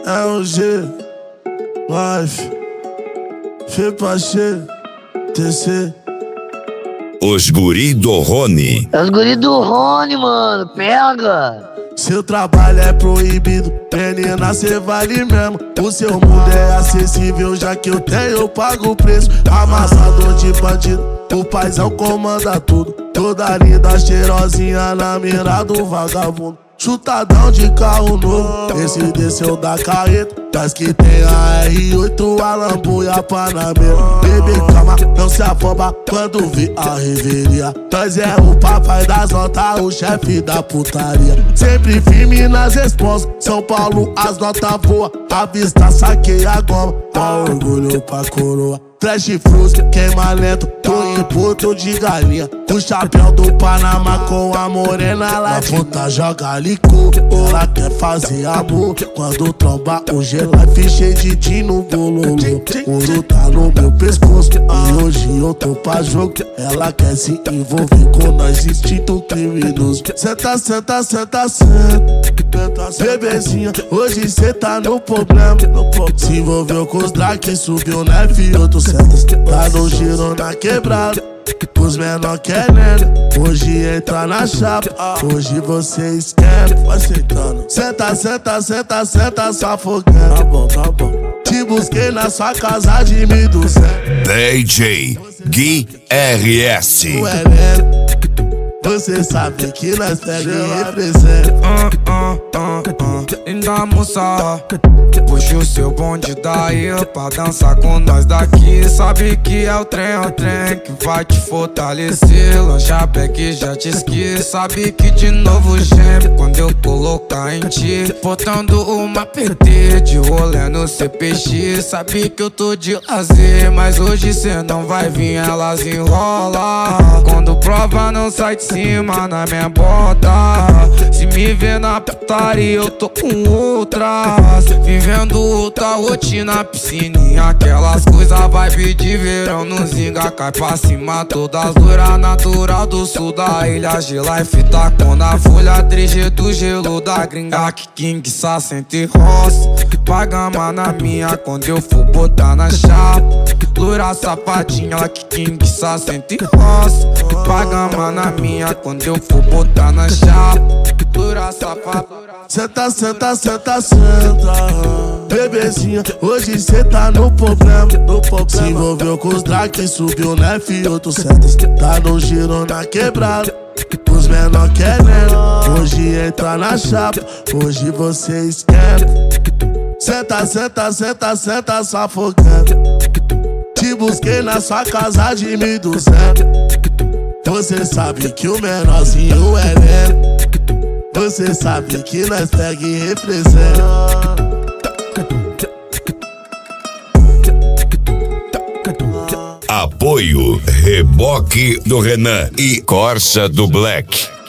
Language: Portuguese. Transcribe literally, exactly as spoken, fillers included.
É o G, Life, Fepache, T C. Os guri do Rony. É os guri do Rony, mano, pega! Seu trabalho é proibido, menina, cê vale mesmo. O seu mundo é acessível, já que eu tenho, eu pago o preço. Amassador de bandido, o paizão comanda tudo. Toda linda, cheirosinha na mira do vagabundo. Chutadão de carro novo, esse desceu da carreta. Das que tem a R oito, a Lambo e a Panamera. Bebê, calma, não se afoba quando vê a reveria. Nós é o papai das notas, o chefe da putaria. Sempre firme nas responsas, São Paulo as notas voa. A vista saqueia a goma, dá orgulho pra coroa. Trash frusca, queima lento, tô em puto de galinha. O chapéu do Panamá com a morena lá. A puta joga licor, ela quer fazer amor. Quando tromba o G-Life cheio de din no bololô. O ouro tá no meu pescoço e hoje eu tô pra jogo. Ela quer se envolver com nós, instinto criminoso. Senta, senta, senta, senta. Bebezinha, hoje cê tá no problema. Se envolveu com os drag, subiu na F oito. Tá no giro na quebrada, os menor querendo. Hoje entra na chapa, hoje você esquece. Vai sentando. Senta, senta, senta, senta, só afogando. Tá bom, tá bom. Te busquei na sua casa de mil e duzentos. D J Gui R S. Você sabe que nós pega e representa. uh, uh, uh, uh. Linda moça, puxa o seu bonde daí pra dançar com nós daqui. Sabe que é o trem, é o trem que vai te fortalecer. Lancha que já te esqueci. Sabe que de novo geme quando eu colocar em ti. Botando uma P T de rolê no C P X. Sabe que eu tô de lazer, mas hoje cê não vai vir, elas enrola. Quando prova não sai de cima na minha bota. Se me vê na putaria eu tô com outras, vivendo outra rotina, piscininha, aquelas coisas, vibe de verão no zinga, cai pra cima, todas loiras, natural do sul da ilha, G-Life tá com na folha, três G do gelo da gringa, que King sessenta roça, pagama na minha quando eu for botar na chapa, loira safadinha, que King sessenta roça, pagama na minha quando eu for botar na chapa, loira safadinha. Senta, senta, senta, senta. Bebezinha, hoje cê tá no problema. Se envolveu com os drag, subiu na F oito. Tá no giro na quebrada, os menor querendo. Hoje entra na chapa, hoje você esquenta. Senta, senta, senta, senta, só afogando. Te busquei na sua casa de mil e duzentos. Você sabe que o menorzinho é lento. Você sabe que nós pega e representa. Apoio Reboque do Renan e Corsa do Black.